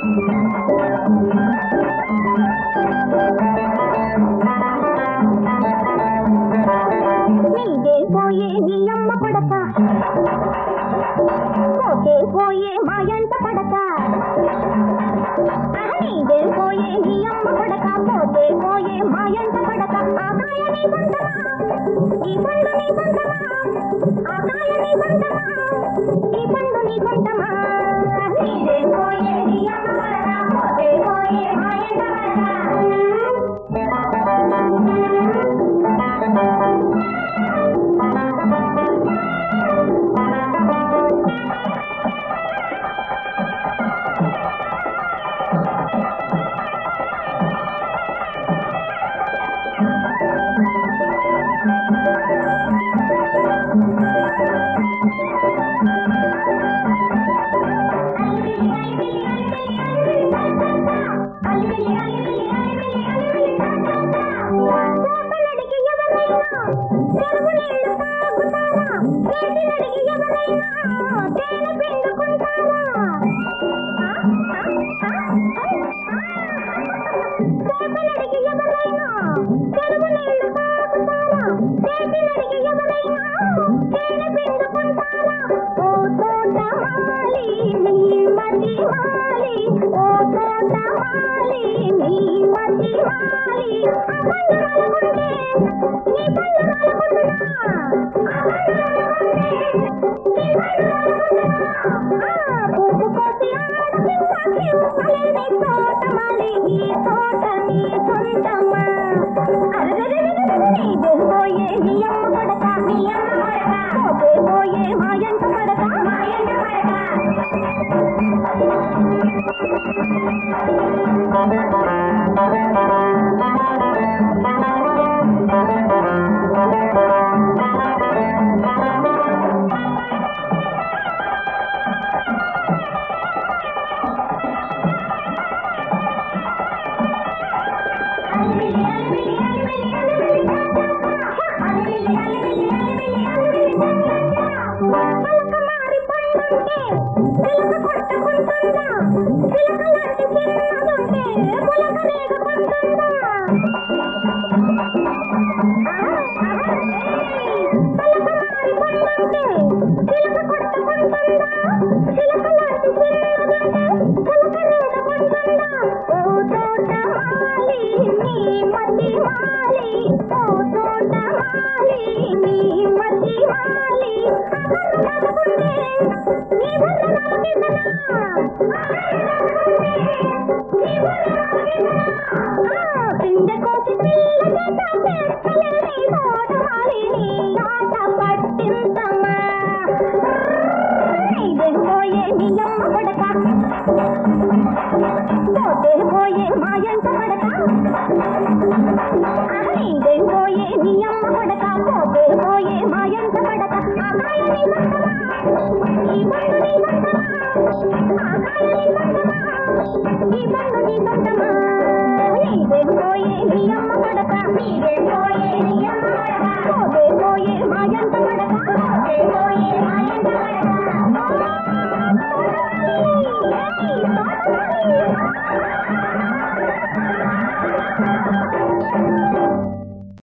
నీదే పోయే నీ అమ్మ కొడక పోతే పోయే మాయంట పడక నీదే పోయే నీ అమ్మ కొడక పోతే పోయే మాయంట పడక ఆకాయ నీ సొంతమా ఈ పండు నీ సొంతమా ఆకాయ నీ సొంతమా ఈ పండు నీ సొంతమా నీదే పోయే నీ అమ్మ కొడక పోతే పోయే మాయంట పడక ఈ పండు నీ సొంతమా నీదే పోయే నీ అమ్మ కొడక నీదే